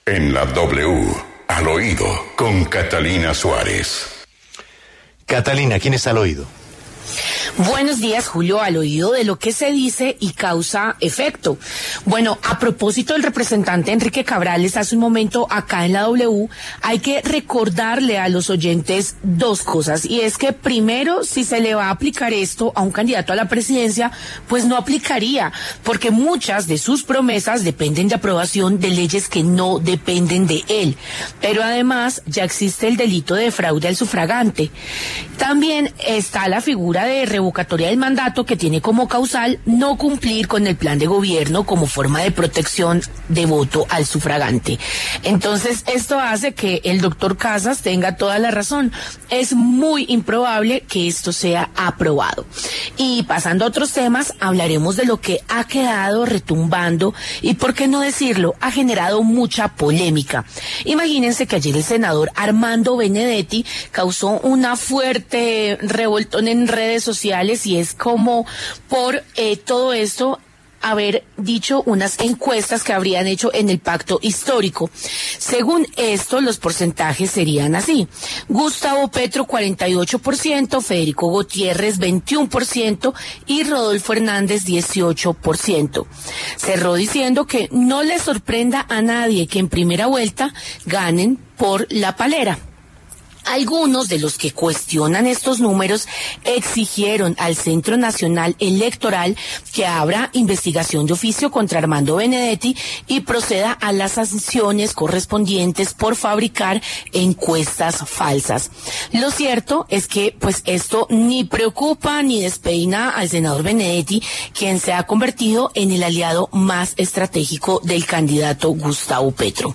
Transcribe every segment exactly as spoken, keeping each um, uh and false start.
En la W, al oído, con Catalina Suárez. Catalina, ¿quién está al oído? Buenos días, Julio, al oído de lo que se dice y causa efecto. Bueno, a propósito del representante Enrique Cabrales hace un momento acá en la W, hay que recordarle a los oyentes dos cosas, y es que primero, si se le va a aplicar esto a un candidato a la presidencia, pues no aplicaría, porque muchas de sus promesas dependen de aprobación de leyes que no dependen de él. Pero además ya existe el delito de fraude al sufragante. También está la figura de revocatoria del mandato, que tiene como causal no cumplir con el plan de gobierno como forma de protección de voto al sufragante. Entonces, esto hace que el doctor Casas tenga toda la razón. Es muy improbable que esto sea aprobado. Y pasando a otros temas, hablaremos de lo que ha quedado retumbando y, por qué no decirlo, ha generado mucha polémica. Imagínense que ayer el senador Armando Benedetti causó una fuerte revoltón en redes sociales, y es como por eh, todo esto haber dicho unas encuestas que habrían hecho en el pacto histórico. Según esto, los porcentajes serían así: Gustavo Petro cuarenta y ocho por ciento, Federico Gutiérrez veintiuno por ciento y Rodolfo Hernández dieciocho por ciento. Cerró diciendo que no le sorprenda a nadie que en primera vuelta ganen por la palera. Algunos de los que cuestionan estos números exigieron al Centro Nacional Electoral que abra investigación de oficio contra Armando Benedetti y proceda a las sanciones correspondientes por fabricar encuestas falsas. Lo cierto es que pues esto ni preocupa ni despeina al senador Benedetti, quien se ha convertido en el aliado más estratégico del candidato Gustavo Petro.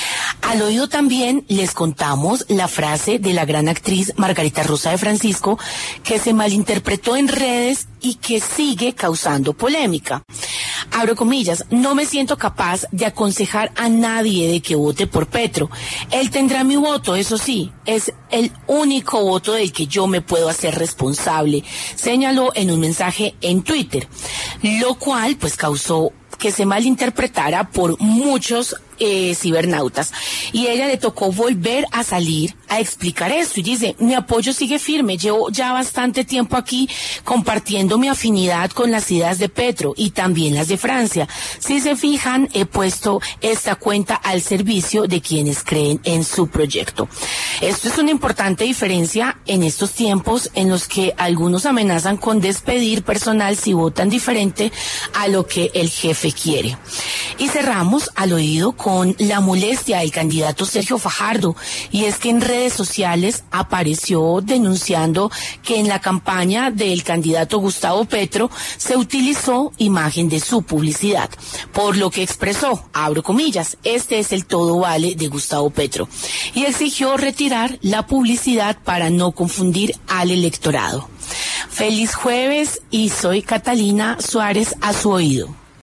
Al oído también les contamos la frase de la gran actriz Margarita Rosa de Francisco, que se malinterpretó en redes y que sigue causando polémica. Abro comillas: no me siento capaz de aconsejar a nadie de que vote por Petro. Él tendrá mi voto, eso sí, es el único voto del que yo me puedo hacer responsable, señaló en un mensaje en Twitter, lo cual pues causó que se malinterpretara por muchos eh, cibernautas. Y ella le tocó volver a salir a explicar esto y dice: mi apoyo sigue firme, llevo ya bastante tiempo aquí compartiendo mi afinidad con las ideas de Petro y también las de Francia. Si se fijan, he puesto esta cuenta al servicio de quienes creen en su proyecto. Esto es una importante diferencia en estos tiempos en los que algunos amenazan con despedir personal si votan diferente a lo que el jefe quiere. Y cerramos al oído con la molestia del candidato Sergio Fajardo, y es que en redes sociales apareció denunciando que en la campaña del candidato Gustavo Petro se utilizó imagen de su publicidad, por lo que expresó, abro comillas, este es el todo vale de Gustavo Petro, y exigió retirar la publicidad para no confundir al electorado. Feliz jueves, y soy Catalina Suárez, a su oído.